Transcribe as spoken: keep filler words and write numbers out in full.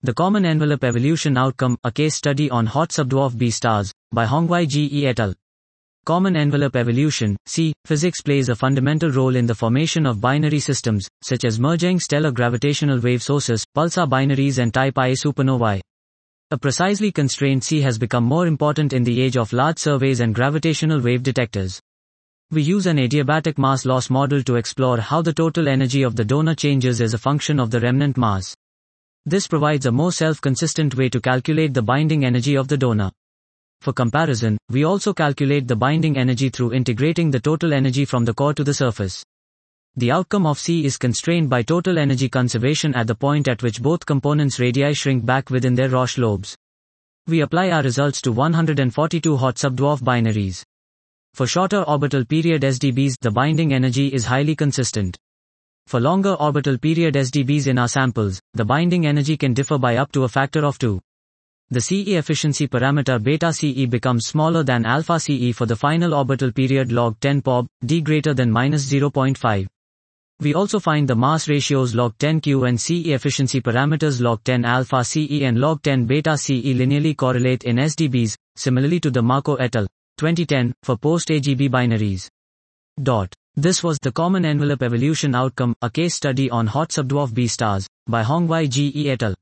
The Common Envelope Evolution Outcome, a case study on hot subdwarf B stars, by Hongwei Ge et al. Common envelope evolution, C. Physics plays a fundamental role in the formation of binary systems, such as merging stellar gravitational wave sources, pulsar binaries and type Ia supernovae. A precisely constrained C has become more important in the age of large surveys and gravitational wave detectors. We use an adiabatic mass loss model to explore how the total energy of the donor changes as a function of the remnant mass. This provides a more self-consistent way to calculate the binding energy of the donor. For comparison, we also calculate the binding energy through integrating the total energy from the core to the surface. The outcome of C is constrained by total energy conservation at the point at which both components' radii shrink back within their Roche lobes. We apply our results to one hundred forty-two hot subdwarf binaries. For shorter orbital period S D Bs, the binding energy is highly consistent. For longer orbital period S D Bs in our samples, the binding energy can differ by up to a factor of two. The C E efficiency parameter beta C E becomes smaller than alpha C E for the final orbital period log ten P O B, d greater than minus zero point five. We also find the mass ratios log ten Q and C E efficiency parameters log ten alpha C E and log ten beta C E linearly correlate in S D Bs, similarly to the Marco et al. twenty ten, for post-A G B binaries. Dot. This was the Common Envelope Evolution Outcome, a case study on hot subdwarf B stars, by Hongwei Ge et al.